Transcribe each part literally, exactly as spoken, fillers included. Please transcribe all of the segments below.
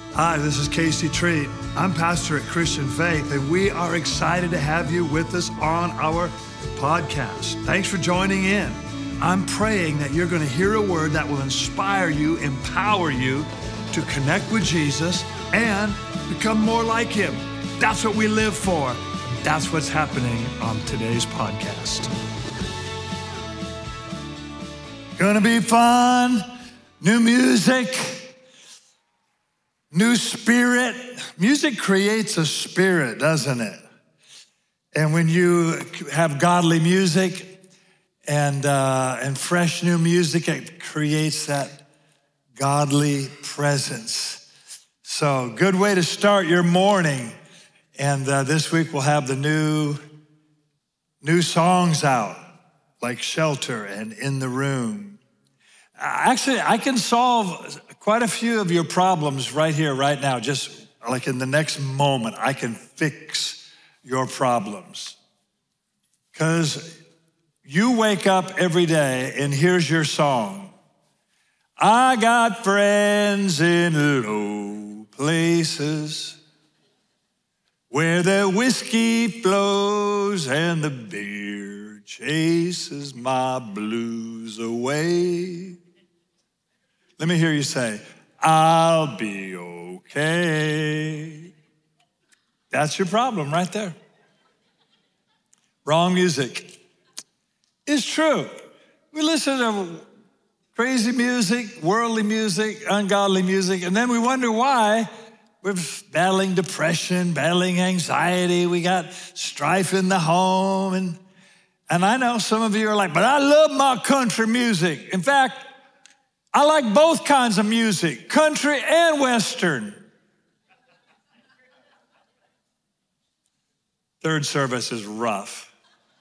Hi, this is Casey Treat. I'm pastor at Christian Faith, and we are excited to have you with us on our podcast. Thanks for joining in. I'm praying that you're going to hear a word that will inspire you, empower you to connect with Jesus and become more like him. That's what we live for. That's what's happening on today's podcast. Gonna be fun, new music, new spirit. Music creates a spirit, doesn't it? And when you have godly music and, uh, and fresh new music, it creates that godly presence. So good way to start your morning. And uh, this week we'll have the new, new songs out, like Shelter and In the Room. Actually, I can solve quite a few of your problems right here, right now. Just like in the next moment, I can fix your problems. Because you wake up every day and here's your song. I got friends in low places where the whiskey flows and the beer chases my blues away. Let me hear you say, I'll be okay. That's your problem right there. Wrong music. It's true. We listen to crazy music, worldly music, ungodly music, and then we wonder why we're battling depression, battling anxiety. We got strife in the home. And, and I know some of you are like, but I love my country music. In fact, I like both kinds of music, country and Western. Third service is rough.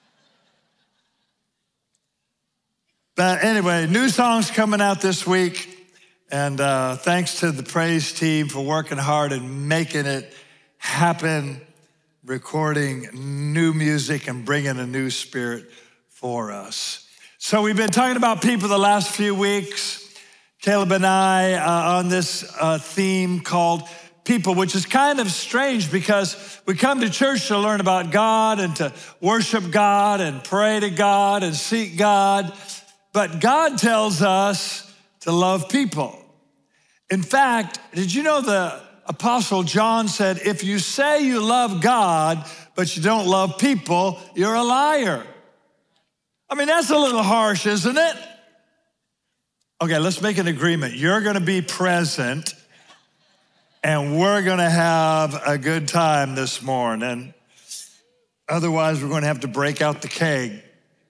But anyway, new songs coming out this week. And uh, thanks to the praise team for working hard and making it happen, recording new music and bringing a new spirit for us. So we've been talking about people the last few weeks. Caleb and I uh, on this uh, theme called people, which is kind of strange because we come to church to learn about God and to worship God and pray to God and seek God. But God tells us to love people. In fact, did you know the Apostle John said, if you say you love God, but you don't love people, you're a liar. I mean, that's a little harsh, isn't it? Okay, let's make an agreement. You're gonna be present and we're gonna have a good time this morning. Otherwise, we're gonna have to break out the keg.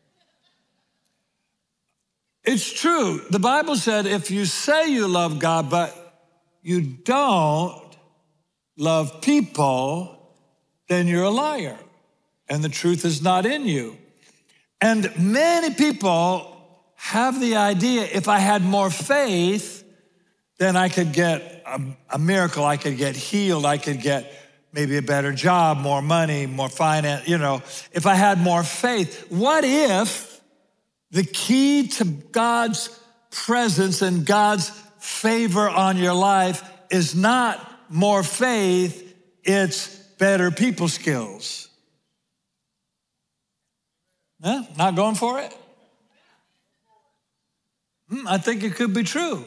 It's true. The Bible said if you say you love God, but you don't love people, then you're a liar and the truth is not in you. And many people have the idea, if I had more faith, then I could get a, a miracle, I could get healed, I could get maybe a better job, more money, more finance, you know, if I had more faith. What if the key to God's presence and God's favor on your life is not more faith, it's better people skills? Huh? Not going for it? Hmm, I think it could be true.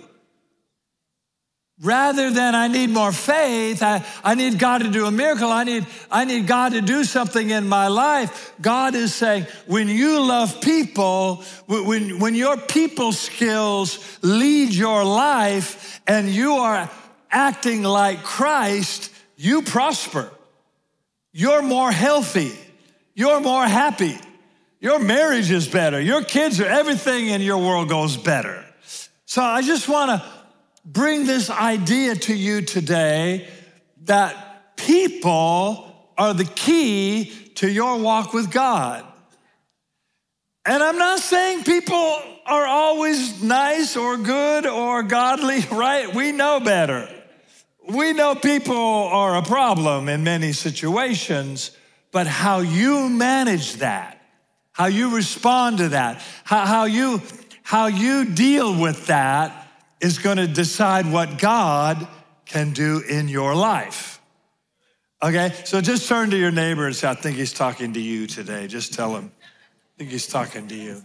Rather than I need more faith, I, I need God to do a miracle, I need, I need God to do something in my life, God is saying, when you love people, when, when your people skills lead your life and you are acting like Christ, you prosper. You're more healthy. You're more happy. Your marriage is better. Your kids are, everything in your world goes better. So I just want to bring this idea to you today that people are the key to your walk with God. And I'm not saying people are always nice or good or godly, right? We know better. We know people are a problem in many situations, but how you manage that, how you respond to that, how, how you how you deal with that is going to decide what God can do in your life. Okay, so just turn to your neighbor and say, I think he's talking to you today. Just tell him, I think he's talking to you.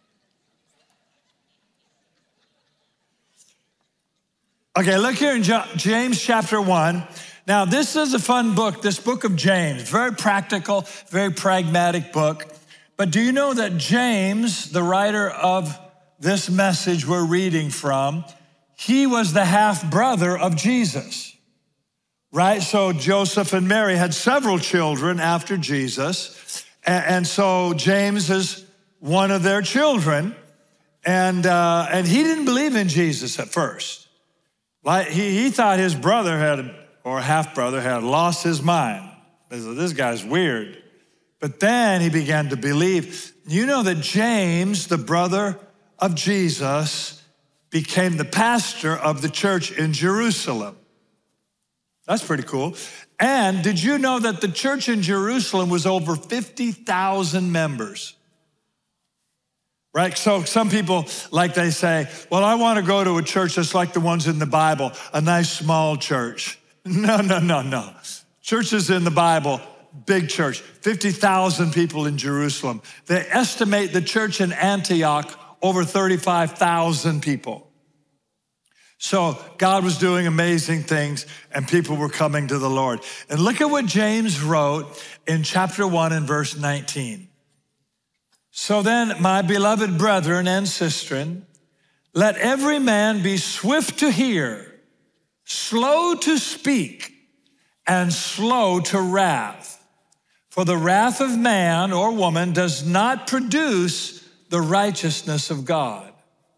Okay, look here in James chapter one. Now, this is a fun book, this book of James. Very practical, very pragmatic book. But do you know that James, the writer of this message we're reading from, he was the half-brother of Jesus, right? So Joseph and Mary had several children after Jesus. And so James is one of their children. And, uh, and he didn't believe in Jesus at first. Like he, he thought his brother had, or half-brother had lost his mind. He said, this guy's weird. But then he began to believe. You know that James, the brother of Jesus, became the pastor of the church in Jerusalem. That's pretty cool. And did you know that the church in Jerusalem was over fifty thousand members? Right, so some people, like they say, well, I want to go to a church that's like the ones in the Bible, a nice small church. No, no, no, no. Churches in the Bible, big church, fifty thousand people in Jerusalem. They estimate the church in Antioch over thirty-five thousand people. So God was doing amazing things and people were coming to the Lord. And look at what James wrote in chapter one and verse nineteen. So then, my beloved brethren and sistren, let every man be swift to hear, slow to speak, and slow to wrath. For the wrath of man or woman does not produce the righteousness of God.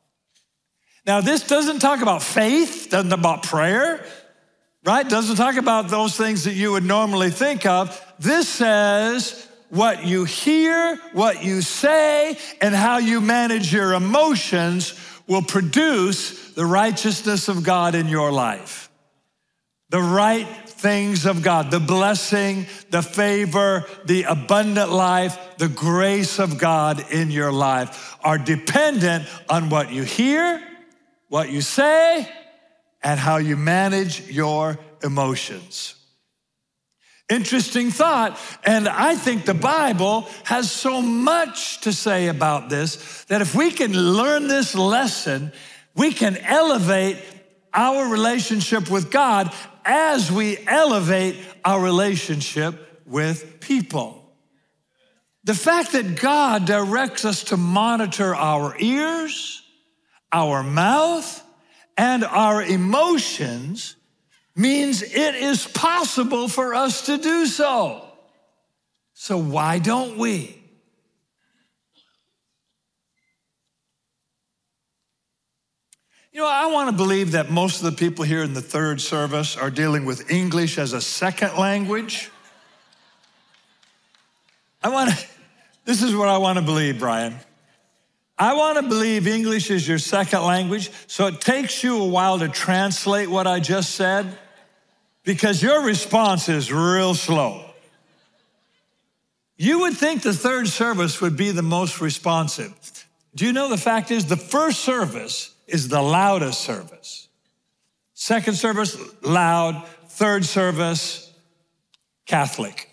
Now, this doesn't talk about faith, doesn't talk about prayer, right? Doesn't talk about those things that you would normally think of. This says, what you hear, what you say, and how you manage your emotions will produce the righteousness of God in your life. The right things of God, the blessing, the favor, the abundant life, the grace of God in your life are dependent on what you hear, what you say, and how you manage your emotions. Interesting thought, and I think the Bible has so much to say about this that if we can learn this lesson, we can elevate our relationship with God as we elevate our relationship with people. The fact that God directs us to monitor our ears, our mouth, and our emotions means it is possible for us to do so. So why don't we? You know, I want to believe that most of the people here in the third service are dealing with English as a second language. I want to, this is what I want to believe, Brian. I want to believe English is your second language, so it takes you a while to translate what I just said, because your response is real slow. You would think the third service would be the most responsive. Do you know the fact is the first service is the loudest service. Second service, loud. Third service, Catholic.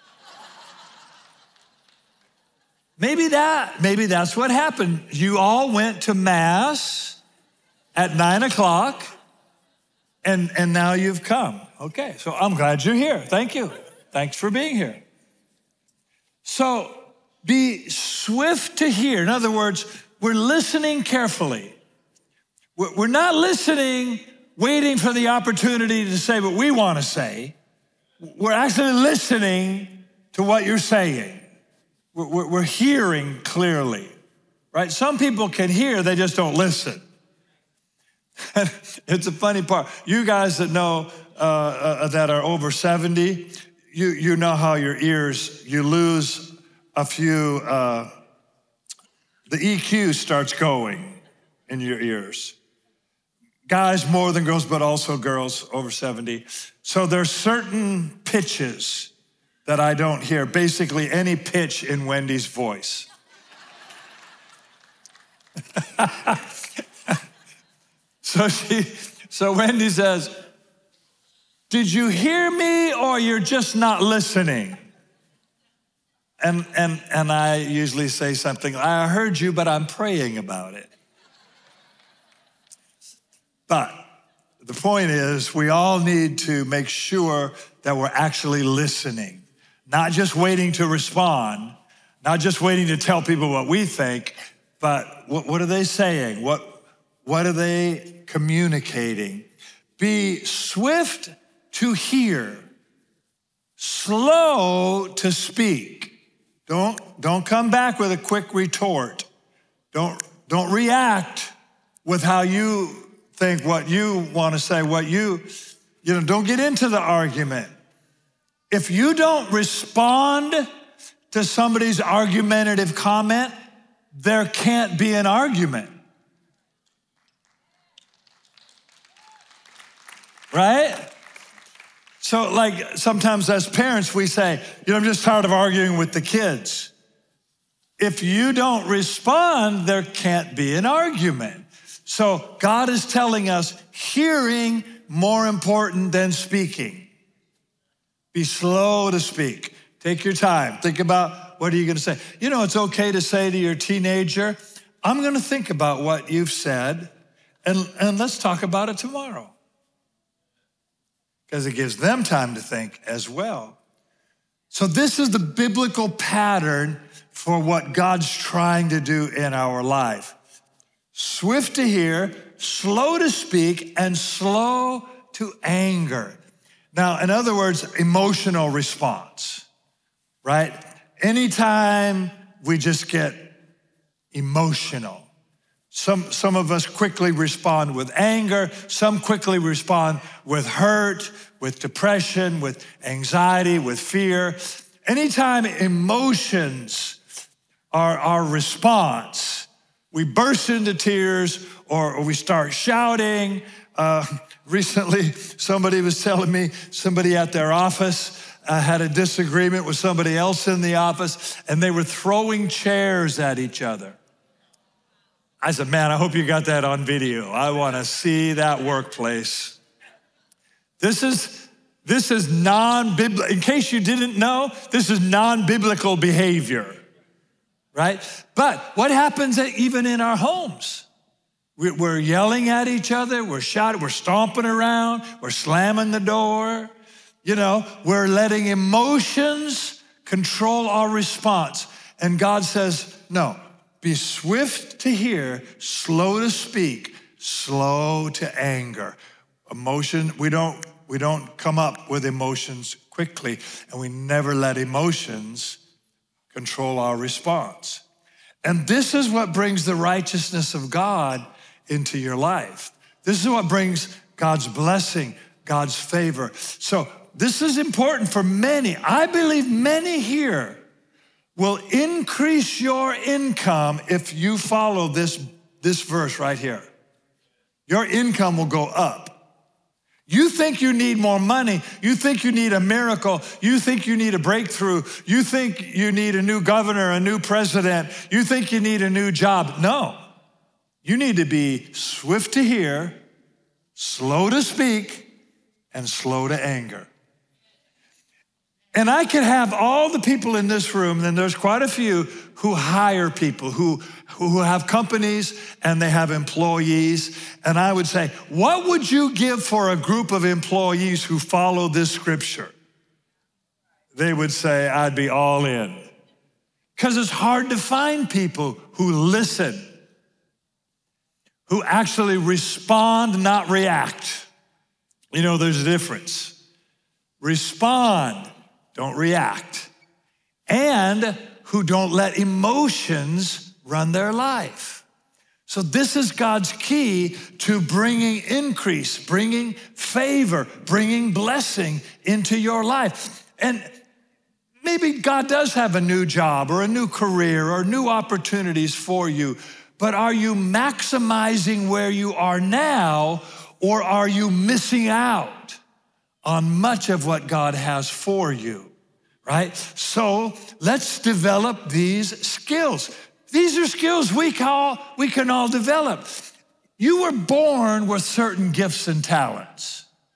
Maybe that, maybe that's what happened. You all went to Mass at nine o'clock and, and now you've come. Okay, so I'm glad you're here. Thank you. Thanks for being here. So be swift to hear. In other words, we're listening carefully. We're not listening, waiting for the opportunity to say what we want to say. We're actually listening to what you're saying. We're, we're hearing clearly, right? Some people can hear, they just don't listen. It's a funny part. You guys that know, uh, uh, that are over seventy, you, you know how your ears, you lose a few, uh, the E Q starts going in your ears. Guys more than girls, but also girls over seventy. So there's certain pitches that I don't hear, basically any pitch in Wendy's voice. so she, so Wendy says, Did you hear me or you're just not listening? And, and, and I usually say something, I heard you, but I'm praying about it. But the point is, we all need to make sure that we're actually listening, not just waiting to respond, not just waiting to tell people what we think, but what, what are they saying? What, what are they communicating? Be swift to hear, slow to speak. Don't, don't come back with a quick retort. Don't, don't react with how you think, what you want to say, what you, you know, don't get into the argument. If you don't respond to somebody's argumentative comment, there can't be an argument. Right? So like sometimes as parents, we say, you know, I'm just tired of arguing with the kids. If you don't respond, there can't be an argument. So God is telling us hearing more important than speaking. Be slow to speak. Take your time. Think about what are you going to say. You know, it's okay to say to your teenager, I'm going to think about what you've said and, and let's talk about it tomorrow. Because it gives them time to think as well. So this is the biblical pattern for what God's trying to do in our life. Swift to hear, slow to speak, and slow to anger. Now, in other words, emotional response, right? Anytime we just get emotional. Some, some of us quickly respond with anger. Some quickly respond with hurt, with depression, with anxiety, with fear. Anytime emotions are our response, we burst into tears or, or we start shouting. Uh, recently, somebody was telling me somebody at their office uh, had a disagreement with somebody else in the office and they were throwing chairs at each other. I said, man, I hope you got that on video. I want to see that workplace. This is, this is non-biblical. In case you didn't know, this is non-biblical behavior, right? But what happens even in our homes? We're yelling at each other. We're shouting. We're stomping around. We're slamming the door. You know, we're letting emotions control our response. And God says, no. Be swift to hear, slow to speak, slow to anger. Emotion, we don't, we don't come up with emotions quickly, and we never let emotions control our response. And this is what brings the righteousness of God into your life. This is what brings God's blessing, God's favor. So this is important for many. I believe many here will increase your income if you follow this, this verse right here. Your income will go up. You think you need more money. You think you need a miracle. You think you need a breakthrough. You think you need a new governor, a new president. You think you need a new job. No, you need to be swift to hear, slow to speak, and slow to anger. And I could have all the people in this room, and there's quite a few who hire people, who, who have companies and they have employees. And I would say, what would you give for a group of employees who follow this scripture? They would say, I'd be all in. Because it's hard to find people who listen, who actually respond, not react. You know, there's a difference. Respond. Don't react, and who don't let emotions run their life. So this is God's key to bringing increase, bringing favor, bringing blessing into your life. And maybe God does have a new job or a new career or new opportunities for you, but are you maximizing where you are now, or are you missing out on much of what God has for you, right? So let's develop these skills. These are skills we, call, we can all develop. You were born with certain gifts and talents,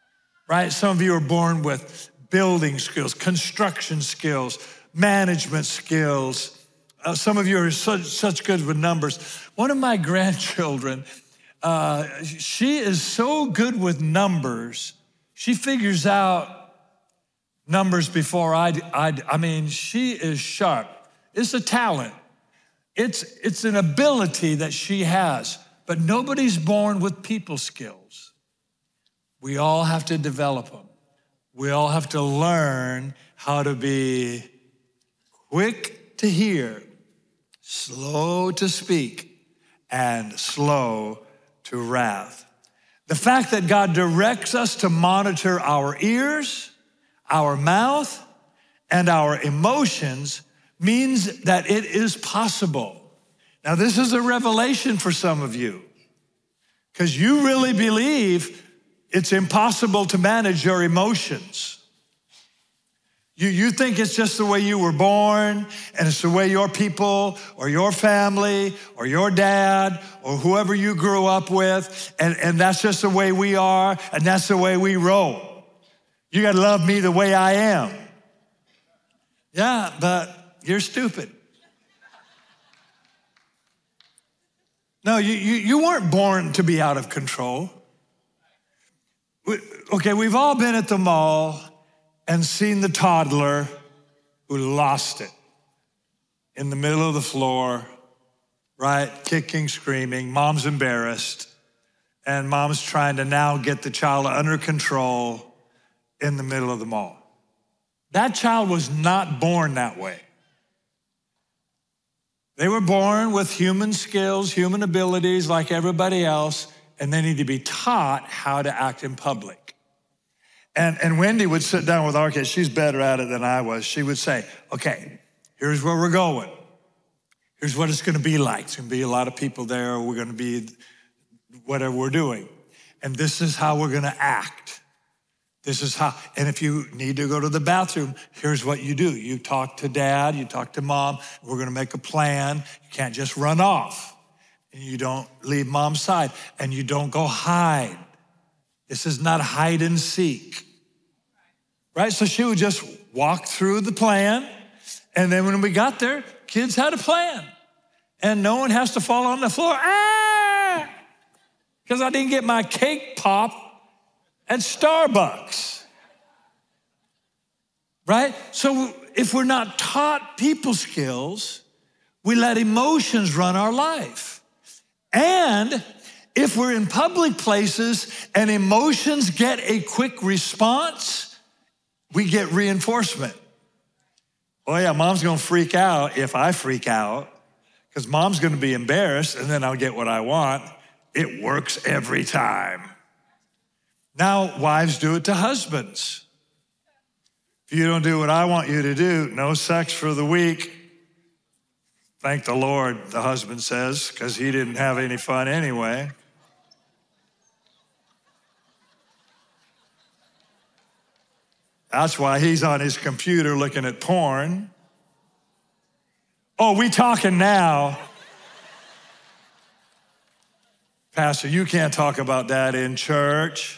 right? Some of you are born with building skills, construction skills, management skills. Uh, some of you are such, such good with numbers. One of my grandchildren, uh, she is so good with numbers. She figures out numbers before I, I, I mean, she is sharp. It's a talent. It's, it's an ability that she has, but nobody's born with people skills. We all have to develop them. We all have to learn how to be quick to hear, slow to speak, and slow to wrath. The fact that God directs us to monitor our ears, our mouth, and our emotions means that it is possible. Now, this is a revelation for some of you, because you really believe it's impossible to manage your emotions. You, you think it's just the way you were born, and it's the way your people or your family or your dad or whoever you grew up with, and, and that's just the way we are, and that's the way we roll. You gotta love me the way I am. Yeah, but you're stupid. No, you, you, you weren't born to be out of control. We, okay, we've all been at the mall and seen the toddler who lost it in the middle of the floor, right? Kicking, screaming, mom's embarrassed, and mom's trying to now get the child under control in the middle of the mall. That child was not born that way. They were born with human skills, human abilities like everybody else, and they need to be taught how to act in public. And, and Wendy would sit down with our kids. She's better at it than I was. She would say, okay, here's where we're going. Here's what it's gonna be like. It's gonna be a lot of people there. We're gonna be whatever we're doing. And this is how we're gonna act. This is how, and if you need to go to the bathroom, here's what you do. You talk to dad, you talk to mom, we're gonna make a plan. You can't just run off. And you don't leave mom's side, and you don't go hide. This is not hide and seek, right? So she would just walk through the plan, and then when we got there, kids had a plan. And no one has to fall on the floor, ah, because I didn't get my cake pop at Starbucks, right? So if we're not taught people skills, we let emotions run our life. And if we're in public places and emotions get a quick response, we get reinforcement. Oh yeah, mom's gonna freak out if I freak out, because mom's gonna be embarrassed and then I'll get what I want. It works every time. Now, wives, do it to husbands. If you don't do what I want you to do, no sex for the week. Thank the Lord, the husband says, because he didn't have any fun anyway. That's why he's on his computer looking at porn. Oh, we talking now. Pastor, you can't talk about that in church.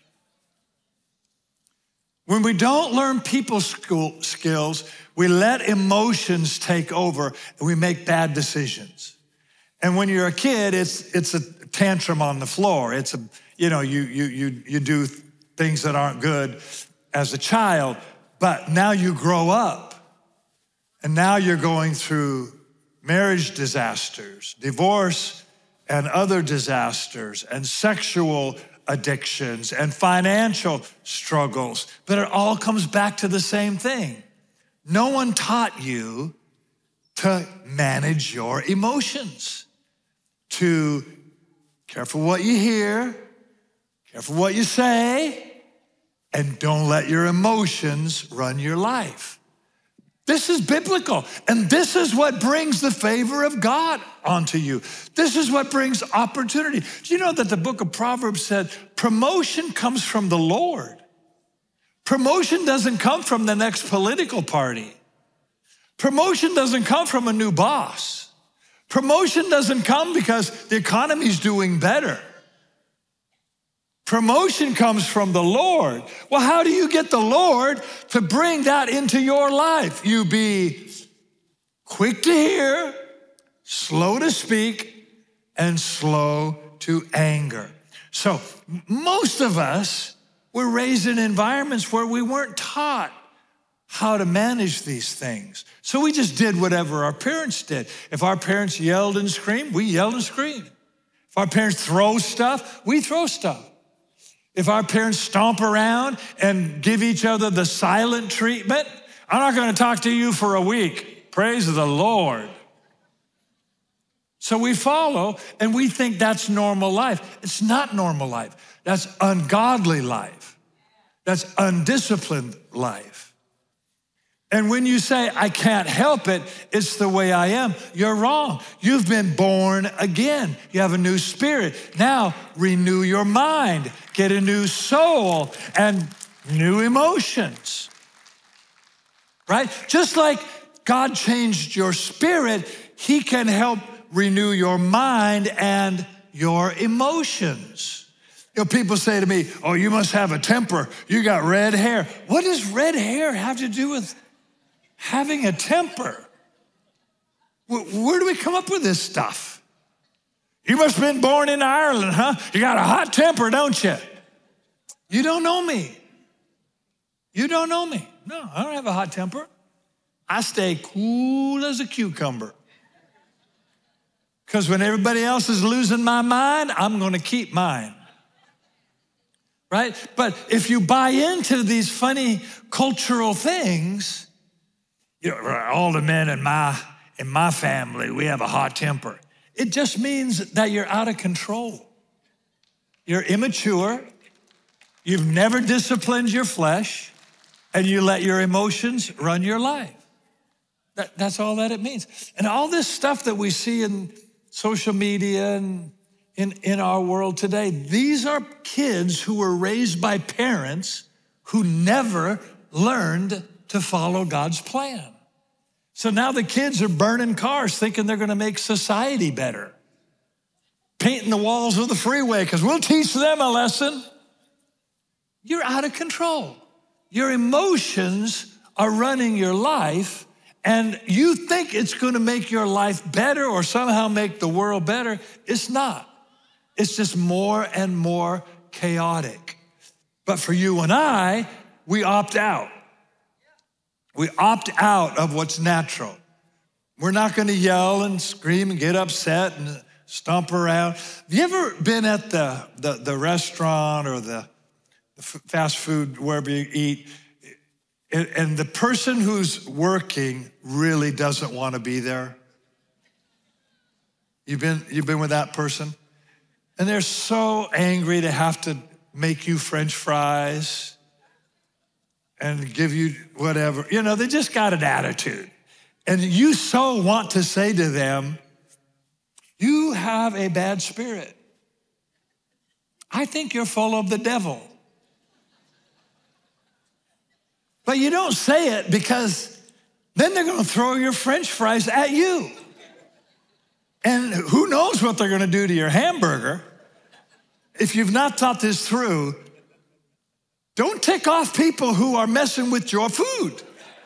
When we don't learn people school skills, we let emotions take over and we make bad decisions. And when you're a kid, it's it's a tantrum on the floor. It's a, you know, you you you you do things that aren't good as a child, but now you grow up and now you're going through marriage disasters, divorce and other disasters, and sexual addictions and financial struggles, but it all comes back to the same thing. No one taught you to manage your emotions, to careful what you hear, careful what you say, and don't let your emotions run your life. This is biblical, and this is what brings the favor of God onto you. This is what brings opportunity. Do you know that the book of Proverbs said promotion comes from the Lord? Promotion doesn't come from the next political party. Promotion doesn't come from a new boss. Promotion doesn't come because the economy's doing better. Promotion comes from the Lord. Well, how do you get the Lord to bring that into your life? You be quick to hear, slow to speak, and slow to anger. So most of us were raised in environments where we weren't taught how to manage these things. So we just did whatever our parents did. If our parents yelled and screamed, we yelled and screamed. If our parents throw stuff, we throw stuff. If our parents stomp around and give each other the silent treatment, I'm not going to talk to you for a week. Praise the Lord. So we follow and we think that's normal life. It's not normal life. That's ungodly life. That's undisciplined life. And when you say, I can't help it, it's the way I am, you're wrong. You've been born again. You have a new spirit. Now renew your mind, get a new soul and new emotions, right? Just like God changed your spirit, he can help renew your mind and your emotions. You know, people say to me, oh, you must have a temper. You got red hair. What does red hair have to do with having a temper? Where do we come up with this stuff? You must have been born in Ireland, huh? You got a hot temper, don't you? You don't know me. You don't know me. No, I don't have a hot temper. I stay cool as a cucumber. Because when everybody else is losing my mind, I'm going to keep mine. Right? But if you buy into these funny cultural things, you know, all the men in my, in my family, we have a hot temper. It just means that you're out of control. You're immature. You've never disciplined your flesh, and you let your emotions run your life. That, that's all that it means. And all this stuff that we see in social media and in, in our world today, these are kids who were raised by parents who never learned to follow God's plan. So now the kids are burning cars thinking they're gonna make society better. Painting the walls of the freeway because we'll teach them a lesson. You're out of control. Your emotions are running your life, and you think it's gonna make your life better or somehow make the world better. It's not. It's just more and more chaotic. But for you and I, we opt out. We opt out of what's natural. We're not gonna yell and scream and get upset and stomp around. Have you ever been at the, the, the restaurant or the, the fast food, wherever you eat, and, and the person who's working really doesn't wanna be there? You've been, you've been with that person? And they're so angry to have to make you French fries and give you whatever. You know, they just got an attitude. And you so want to say to them, you have a bad spirit. I think you're full of the devil. But you don't say it because then they're gonna throw your French fries at you. And who knows what they're gonna do to your hamburger. If you've not thought this through, don't tick off people who are messing with your food.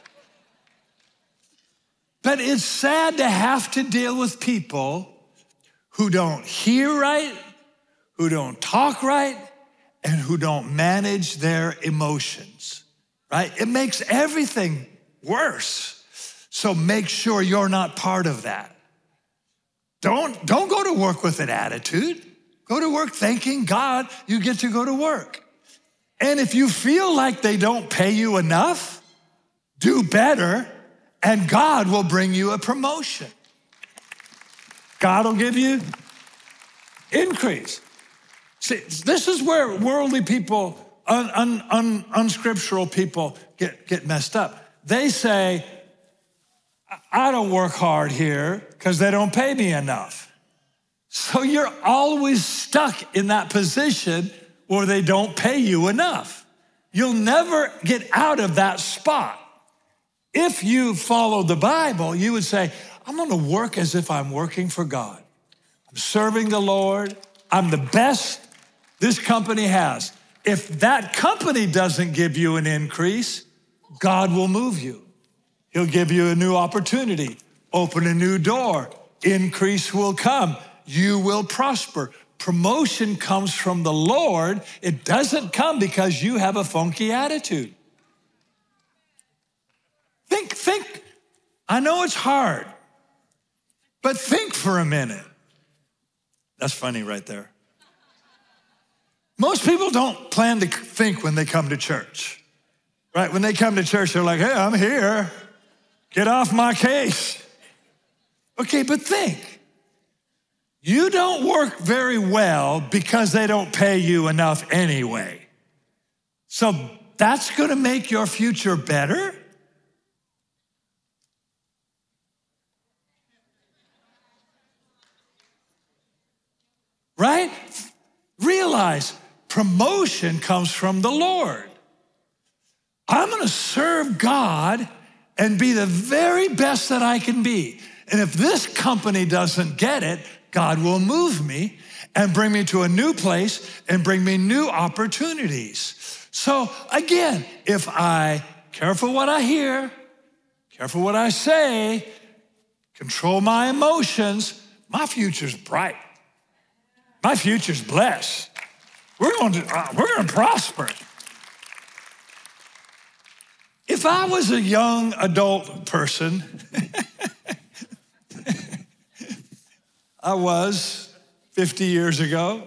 But it's sad to have to deal with people who don't hear right, who don't talk right, and who don't manage their emotions, right? It makes everything worse. So make sure you're not part of that. Don't, don't go to work with an attitude. Go to work thanking God you get to go to work. And if you feel like they don't pay you enough, do better, and God will bring you a promotion. God will give you increase. See, this is where worldly people, un, un, un, unscriptural people get, get messed up. They say, I don't work hard here because they don't pay me enough. So you're always stuck in that position where they don't pay you enough. You'll never get out of that spot. If you follow the Bible, you would say, I'm gonna work as if I'm working for God. I'm serving the Lord. I'm the best this company has. If that company doesn't give you an increase, God will move you. He'll give you a new opportunity, open a new door, increase will come, you will prosper. Promotion comes from the Lord. It doesn't come because you have a funky attitude. Think, think, I know it's hard, but think for a minute. That's funny right there. Most people don't plan to think when they come to church, right? When they come to church, they're like, hey, I'm here. Get off my case. Okay, but think. You don't work very well because they don't pay you enough anyway. So that's going to make your future better? Right? Realize promotion comes from the Lord. I'm going to serve God and be the very best that I can be. And if this company doesn't get it, God will move me and bring me to a new place and bring me new opportunities. So again, if I careful what I hear, careful what I say, control my emotions, my future's bright. My future's blessed. We're going to, uh, we're going to prosper. If I was a young adult person, I was fifty years ago,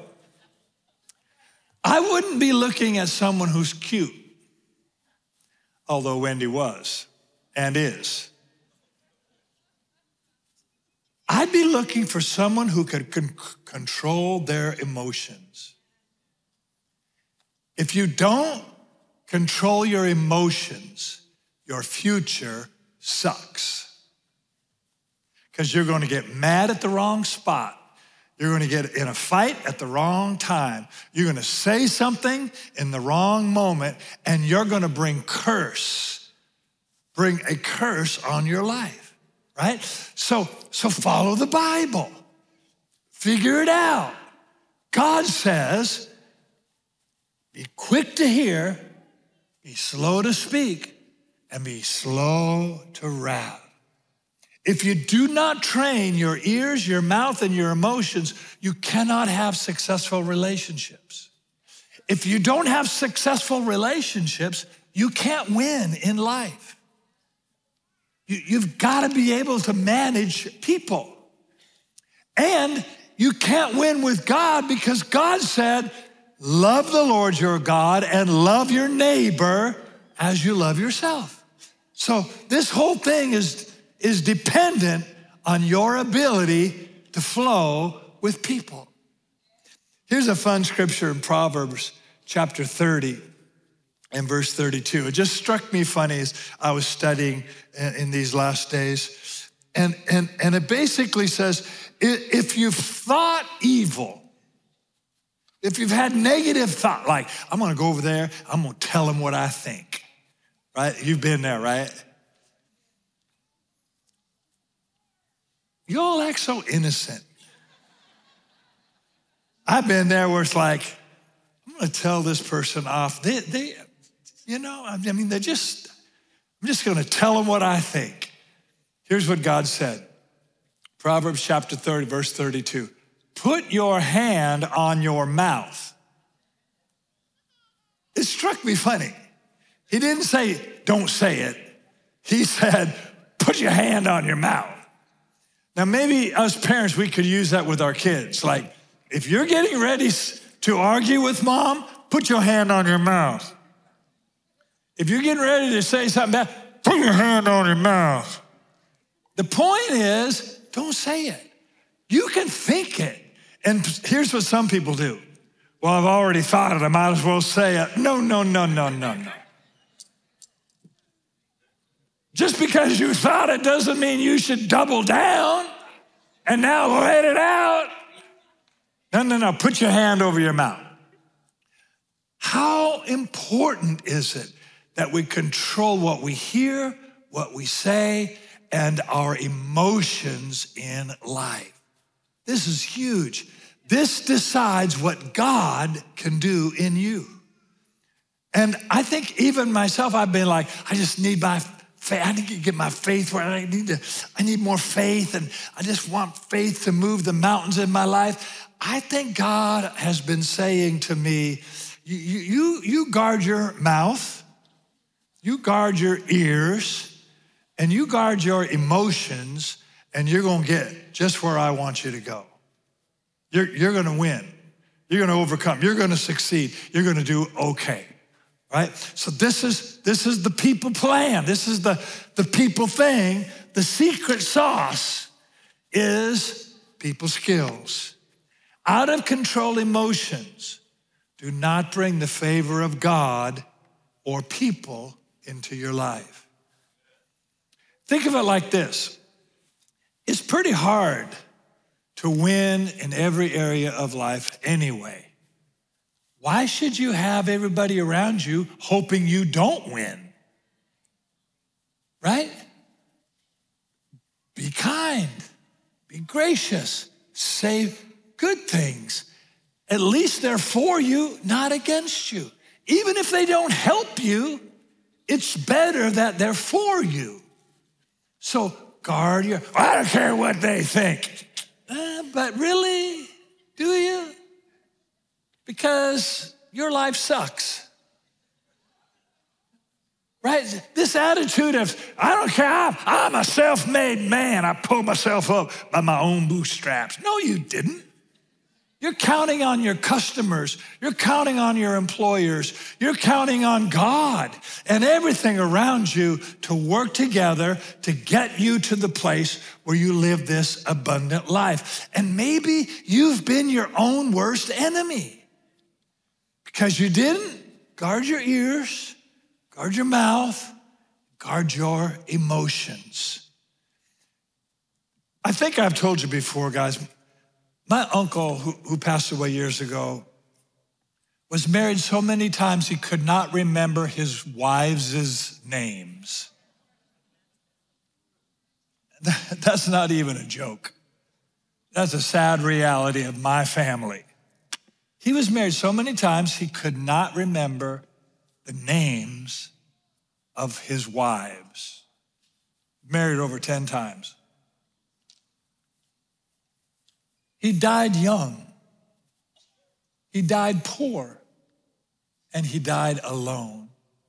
I wouldn't be looking at someone who's cute, although Wendy was and is. I'd be looking for someone who could con- control their emotions. If you don't control your emotions, your future sucks. Because you're going to get mad at the wrong spot. You're going to get in a fight at the wrong time. You're going to say something in the wrong moment, and you're going to bring curse, bring a curse on your life, right? So, so follow the Bible. Figure it out. God says, be quick to hear, be slow to speak, and be slow to wrath. If you do not train your ears, your mouth, and your emotions, you cannot have successful relationships. If you don't have successful relationships, you can't win in life. You, you've got to be able to manage people. And you can't win with God because God said, love the Lord your God and love your neighbor as you love yourself. So this whole thing is is dependent on your ability to flow with people. Here's a fun scripture in Proverbs chapter thirty and verse thirty-two. It just struck me funny as I was studying in these last days. And, and, and it basically says, if you've thought evil, if you've had negative thought, like, I'm gonna go over there, I'm gonna tell them what I think, right? You've been there, right? You all act so innocent. I've been there where it's like, I'm gonna tell this person off. They, they, you know, I mean, they're just, I'm just gonna tell them what I think. Here's what God said. Proverbs chapter thirty, verse thirty-two. Put your hand on your mouth. It struck me funny. He didn't say, don't say it. He said, put your hand on your mouth. Now, maybe us parents, we could use that with our kids. Like, if you're getting ready to argue with mom, put your hand on your mouth. If you're getting ready to say something bad, put your hand on your mouth. The point is, don't say it. You can think it. And here's what some people do. Well, I've already thought it. I might as well say it. No, no, no, no, no, no. Just because you thought it doesn't mean you should double down and now let it out. No, no, no, put your hand over your mouth. How important is it that we control what we hear, what we say, and our emotions in life? This is huge. This decides what God can do in you. And I think even myself, I've been like, I just need my faith. I need to get my faith where I need to, I need more faith. And I just want faith to move the mountains in my life. I think God has been saying to me, you, you, you guard your mouth, you guard your ears, and you guard your emotions, and you're gonna get just where I want you to go. You're, you're gonna win. You're gonna overcome. You're gonna succeed. You're gonna do okay, right? So this is, this is the people plan. This is the, the people thing. The secret sauce is people skills. Out of control emotions do not bring the favor of God or people into your life. Think of it like this. It's pretty hard to win in every area of life anyway. Why should you have everybody around you hoping you don't win? Right? Be kind, be gracious, say good things. At least they're for you, not against you. Even if they don't help you, it's better that they're for you. So guard your, I don't care what they think. Uh, but really, do you? Because your life sucks. Right? This attitude of, I don't care, I'm, I'm a self-made man. I pulled myself up by my own bootstraps. No, you didn't. You're counting on your customers. You're counting on your employers. You're counting on God and everything around you to work together to get you to the place where you live this abundant life. And maybe you've been your own worst enemy because you didn't guard your ears, guard your mouth, guard your emotions. I think I've told you before, guys, my uncle, who, who passed away years ago, was married so many times he could not remember his wives' names. That's not even a joke. That's a sad reality of my family. He was married so many times he could not remember the names of his wives. Married over ten times. He died young. He died poor. And he died alone.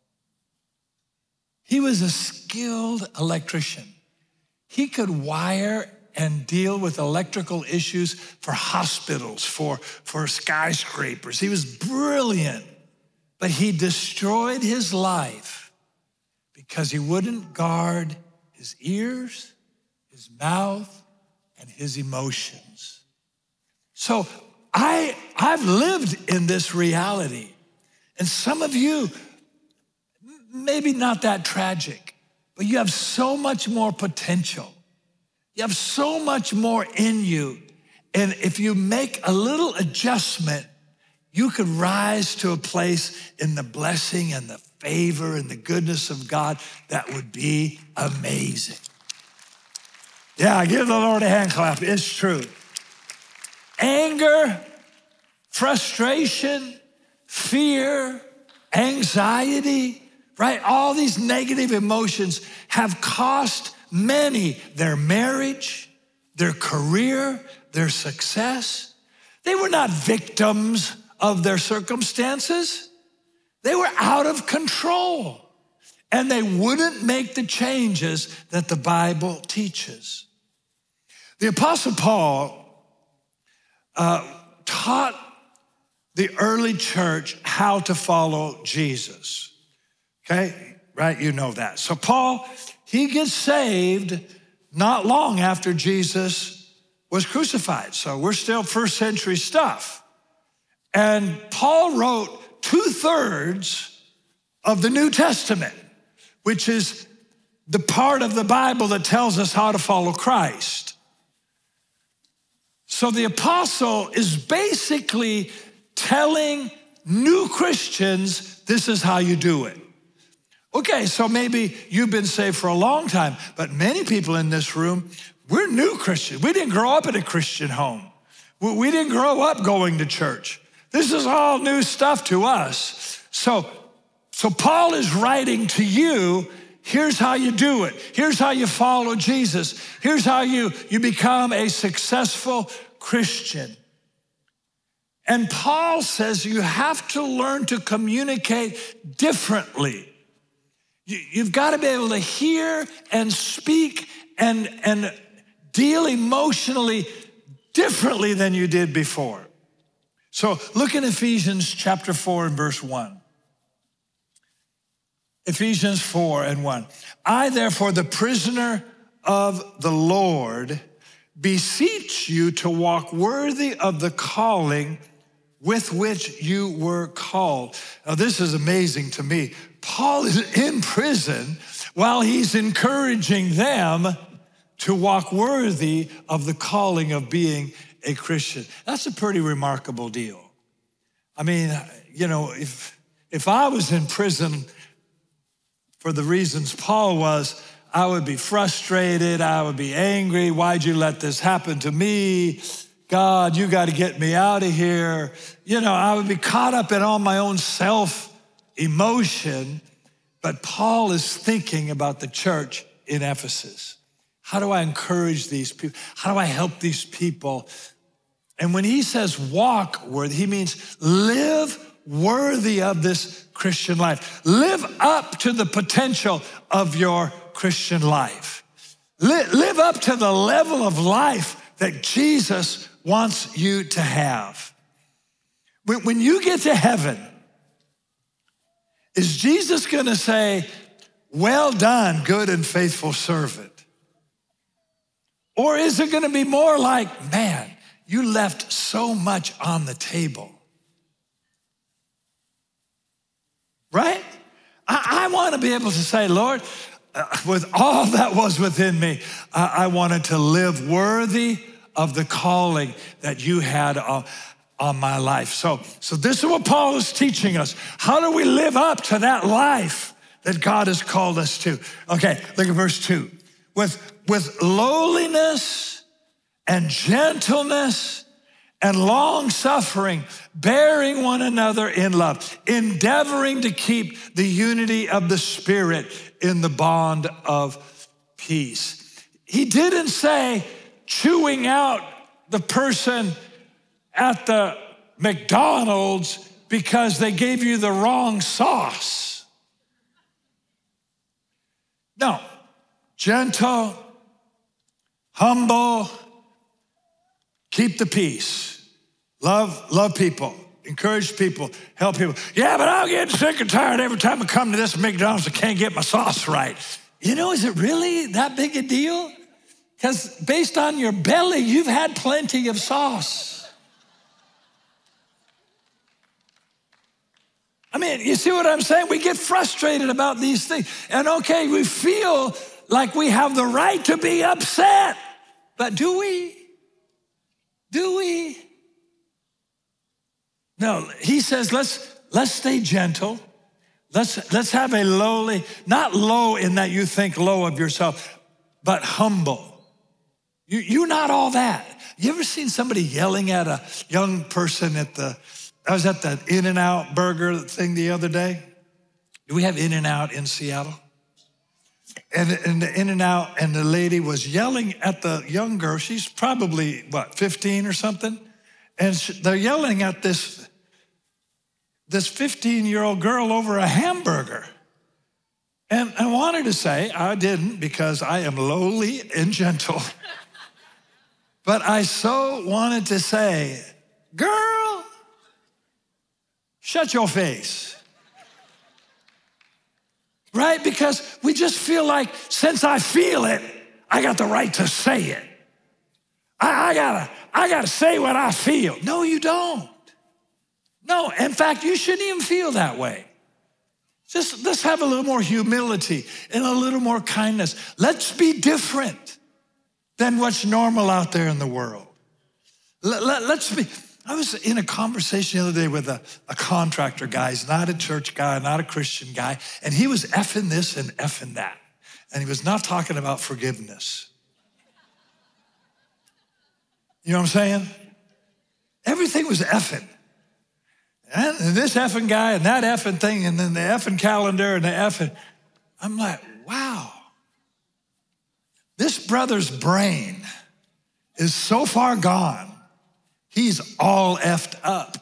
He was a skilled electrician. He could wire and deal with electrical issues for hospitals, for, for skyscrapers. He was brilliant, but he destroyed his life because he wouldn't guard his ears, his mouth, and his emotions. So I, I've lived in this reality. And some of you, maybe not that tragic, but you have so much more potential. You have so much more in you. And if you make a little adjustment, you could rise to a place in the blessing and the favor and the goodness of God that would be amazing. Yeah, give the Lord a hand clap. It's true. Anger, frustration, fear, anxiety, right? All these negative emotions have cost many their marriage, their career, their success. They were not victims of their circumstances. They were out of control, and they wouldn't make the changes that the Bible teaches. The Apostle Paul uh, taught the early church how to follow Jesus, okay? Right, you know that. So Paul, he gets saved not long after Jesus was crucified. So we're still first century stuff. And Paul wrote two-thirds of the New Testament, which is the part of the Bible that tells us how to follow Christ. So the apostle is basically telling new Christians, this is how you do it. Okay, so maybe you've been saved for a long time, but many people in this room, we're new Christians. We didn't grow up in a Christian home. We didn't grow up going to church. This is all new stuff to us. So, so Paul is writing to you, here's how you do it. Here's how you follow Jesus. Here's how you, you become a successful Christian. And Paul says you have to learn to communicate differently. You, you've got to be able to hear and speak and, and deal emotionally differently than you did before. So look in Ephesians chapter four and verse one. Ephesians four and one. I, therefore, the prisoner of the Lord, beseech you to walk worthy of the calling with which you were called. Now, this is amazing to me. Paul is in prison while he's encouraging them to walk worthy of the calling of being a Christian. That's a pretty remarkable deal. I mean, you know, if, if I was in prison for the reasons Paul was, I would be frustrated, I would be angry. Why'd you let this happen to me? God, you got to get me out of here. You know, I would be caught up in all my own self-emotion, but Paul is thinking about the church in Ephesus. How do I encourage these people? How do I help these people? And when he says walk worthy, he means live worthy of this Christian life. Live up to the potential of your Christian life. Live up to the level of life that Jesus wants you to have. When you get to heaven, is Jesus going to say, well done, good and faithful servant? Or is it going to be more like, man, you left so much on the table? Right? I, I want to be able to say, Lord, uh, with all that was within me, I, I wanted to live worthy of the calling that you had on, on my life. So, so this is what Paul is teaching us. How do we live up to that life that God has called us to? Okay, look at verse two. With, with lowliness and gentleness and long suffering, bearing one another in love, endeavoring to keep the unity of the Spirit in the bond of peace. He didn't say chewing out the person at the McDonald's because they gave you the wrong sauce. No, gentle, humble, keep the peace. Love, love people, encourage people, help people. Yeah, but I'll get sick and tired every time I come to this McDonald's. I can't get my sauce right. You know, is it really that big a deal? Because based on your belly, you've had plenty of sauce. I mean, you see what I'm saying? We get frustrated about these things. And okay, we feel like we have the right to be upset. But do we? Do we? No, he says, let's, let's stay gentle. Let's, let's have a lowly, not low in that you think low of yourself, but humble. You, you're not all that. You ever seen somebody yelling at a young person at the, I was at the In-N-Out burger thing the other day. Do we have In-N-Out in Seattle? And, and the In-N-Out and the lady was yelling at the young girl. She's probably, what, fifteen or something? And she, they're yelling at this, this fifteen-year-old girl over a hamburger. And I wanted to say, I didn't because I am lowly and gentle. But I so wanted to say, girl, shut your face. Right? Because we just feel like since I feel it, I got the right to say it. I, I gotta, I gotta say what I feel. No, you don't. No, in fact, you shouldn't even feel that way. Just let's have a little more humility and a little more kindness. Let's be different than what's normal out there in the world. Let, let, let's be. I was in a conversation the other day with a, a contractor guy. He's not a church guy, not a Christian guy. And he was effing this and effing that. And he was not talking about forgiveness. You know what I'm saying? Everything was effing. And this effing guy and that effing thing and then the effing calendar and the effing. I'm like, wow. This brother's brain is so far gone, he's all effed up.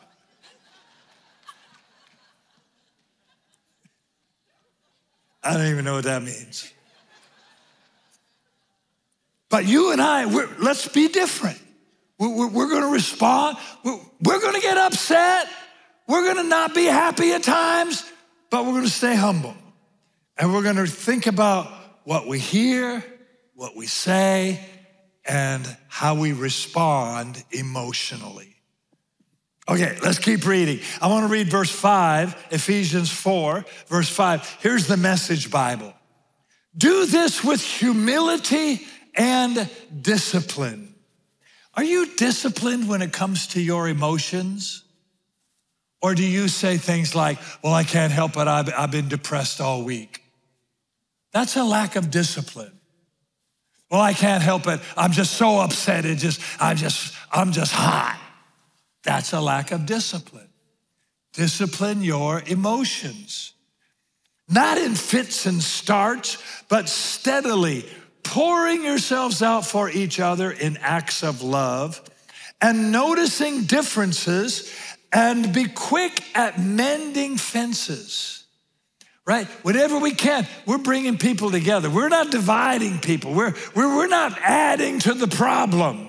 I don't even know what that means. But you and I, we're, let's be different. We're, we're, we're going to respond. We're, we're going to get upset. We're going to not be happy at times, but we're going to stay humble. And we're going to think about what we hear, what we say, and how we respond emotionally. Okay, let's keep reading. I want to read verse five, Ephesians four, verse five. Here's the Message Bible. Do this with humility and discipline. Are you disciplined when it comes to your emotions? Or do you say things like, well, I can't help it, I've, I've been depressed all week? That's a lack of discipline. Well, I can't help it, I'm just so upset, it just, I'm just, I'm just hot. That's a lack of discipline. Discipline your emotions. Not in fits and starts, but steadily pouring yourselves out for each other in acts of love and noticing differences and be quick at mending fences, right? Whatever we can, we're bringing people together. We're not dividing people. We're, we're, we're not adding to the problem.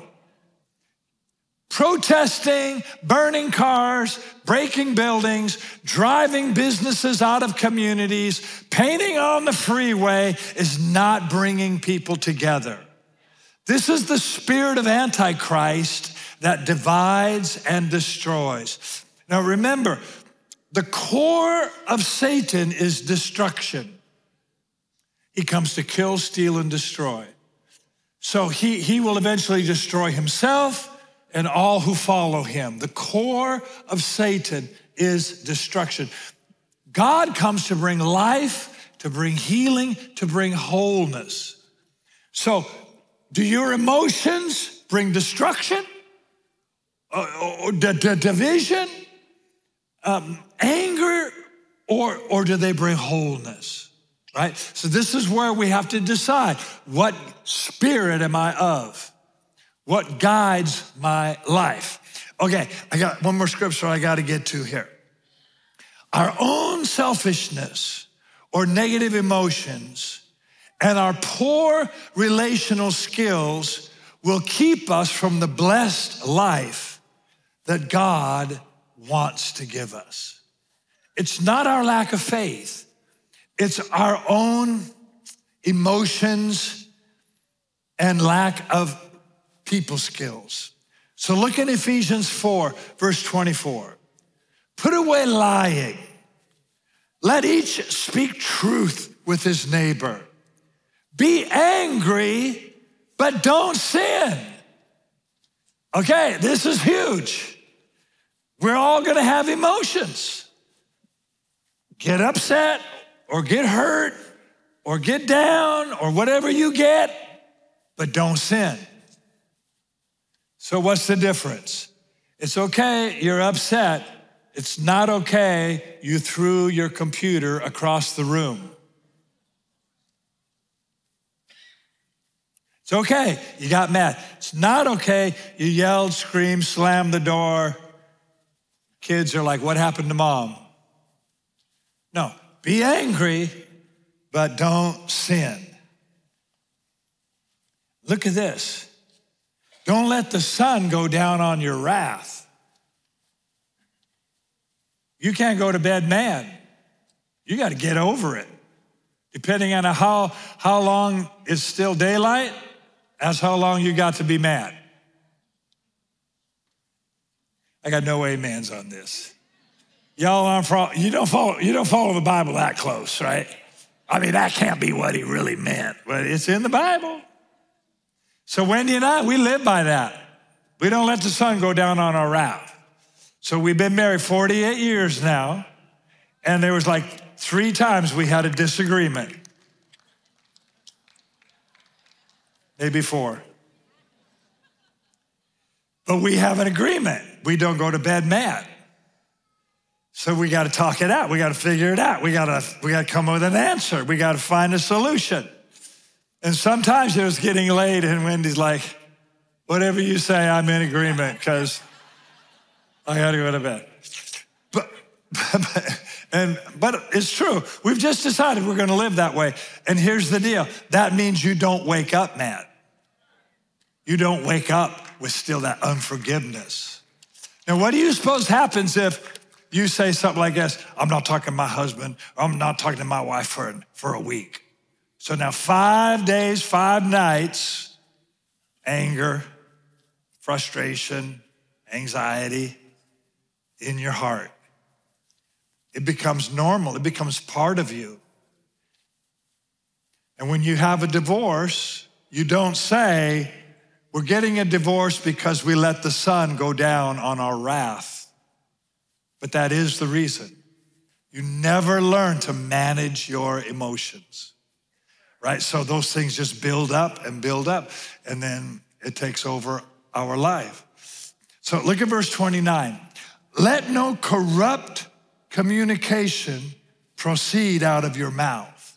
Protesting, burning cars, breaking buildings, driving businesses out of communities, painting on the freeway is not bringing people together. This is the spirit of Antichrist that divides and destroys. Now remember, the core of Satan is destruction. He comes to kill, steal, and destroy. So he, he will eventually destroy himself and all who follow him. The core of Satan is destruction. God comes to bring life, to bring healing, to bring wholeness. So do your emotions bring destruction? Or d- d- division, um, anger, or, or do they bring wholeness, right? So this is where we have to decide, what spirit am I of? What guides my life? Okay, I got one more scripture I got to get to here. Our own selfishness or negative emotions and our poor relational skills will keep us from the blessed life that God wants to give us. It's not our lack of faith. It's our own emotions and lack of people skills. So look at Ephesians four, verse twenty-four. Put away lying. Let each speak truth with his neighbor. Be angry, but don't sin. Okay, this is huge. We're all gonna have emotions. Get upset or get hurt or get down or whatever you get, but don't sin. So what's the difference? It's okay, you're upset. It's not okay, you threw your computer across the room. It's okay, you got mad. It's not okay, you yelled, screamed, slammed the door. Kids are like, what happened to mom? No, be angry, but don't sin. Look at this. Don't let the sun go down on your wrath. You can't go to bed mad. You got to get over it. Depending on how, how long is still daylight, that's how long you got to be mad. I got no amens on this. Y'all aren't follow, you don't follow, you don't follow the Bible that close, right? I mean, that can't be what he really meant, but it's in the Bible. So Wendy and I, we live by that. We don't let the sun go down on our wrath. So we've been married forty-eight years now, and there was like three times we had a disagreement. Maybe four. but we have an agreement. We don't go to bed mad. So we got to talk it out. We got to figure it out. We got to we got to come up with an answer. We got to find a solution. And sometimes it was getting late, and Wendy's like, whatever you say, I'm in agreement because I got to go to bed. But, but, and, but it's true. We've just decided we're going to live that way. And here's the deal. That means you don't wake up mad. You don't wake up with still that unforgiveness. Now, what do you suppose happens if you say something like this? I'm not talking to my husband, or I'm not talking to my wife for, for a week. So now five days, five nights, anger, frustration, anxiety in your heart. It becomes normal. It becomes part of you. And when you have a divorce, you don't say, we're getting a divorce because we let the sun go down on our wrath. But that is the reason. You never learn to manage your emotions. Right? So those things just build up and build up, and then it takes over our life. So look at verse twenty-nine. Let no corrupt communication proceed out of your mouth.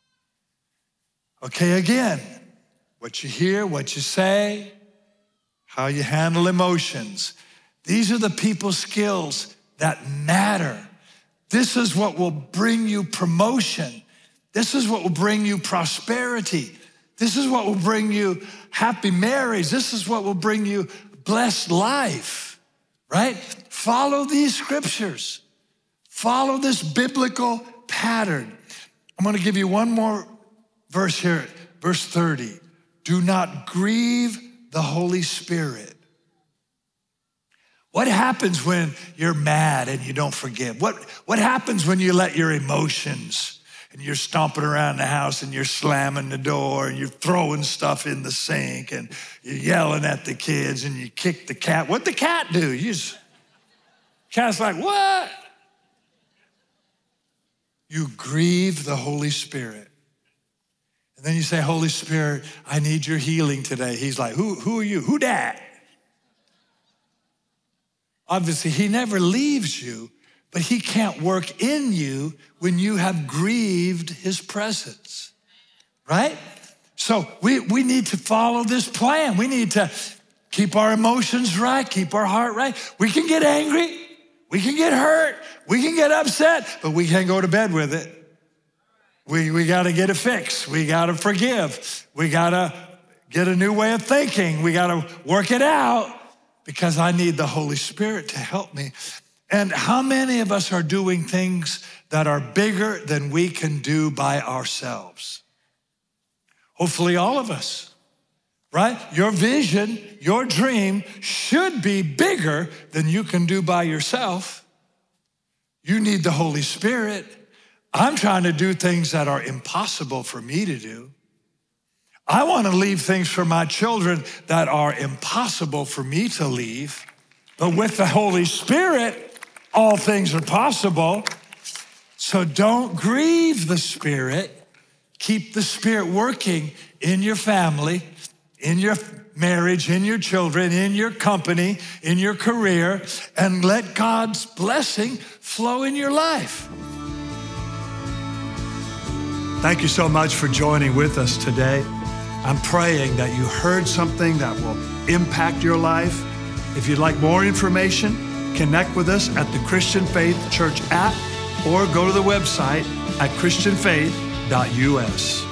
Okay, again, what you hear, what you say, how you handle emotions. These are the people skills that matter. This is what will bring you promotion. This is what will bring you prosperity. This is what will bring you happy marriage. This is what will bring you blessed life, right? Follow these scriptures. Follow this biblical pattern. I'm going to give you one more verse here, verse thirty. Do not grieve the Holy Spirit. What happens when you're mad and you don't forgive? What, what happens when you let your emotions and you're stomping around the house and you're slamming the door and you're throwing stuff in the sink and you're yelling at the kids and you kick the cat? What'd the cat do? You just, cat's like, what? You grieve the Holy Spirit. And then you say, Holy Spirit, I need your healing today. He's like, who, who are you? Who dat? Obviously, he never leaves you, but he can't work in you when you have grieved his presence, right? So we, we need to follow this plan. We need to keep our emotions right, keep our heart right. We can get angry, we can get hurt, we can get upset, but we can't go to bed with it. We, we gotta get it fixed. We gotta forgive. We gotta get a new way of thinking. We gotta work it out because I need the Holy Spirit to help me. And how many of us are doing things that are bigger than we can do by ourselves? Hopefully all of us, right? Your vision, your dream should be bigger than you can do by yourself. You need the Holy Spirit. I'm trying to do things that are impossible for me to do. I want to leave things for my children that are impossible for me to leave. But with the Holy Spirit, all things are possible. So don't grieve the Spirit. Keep the Spirit working in your family, in your marriage, in your children, in your company, in your career, and let God's blessing flow in your life. Thank you so much for joining with us today. I'm praying that you heard something that will impact your life. If you'd like more information, connect with us at the Christian Faith Church app or go to the website at christian faith dot u s.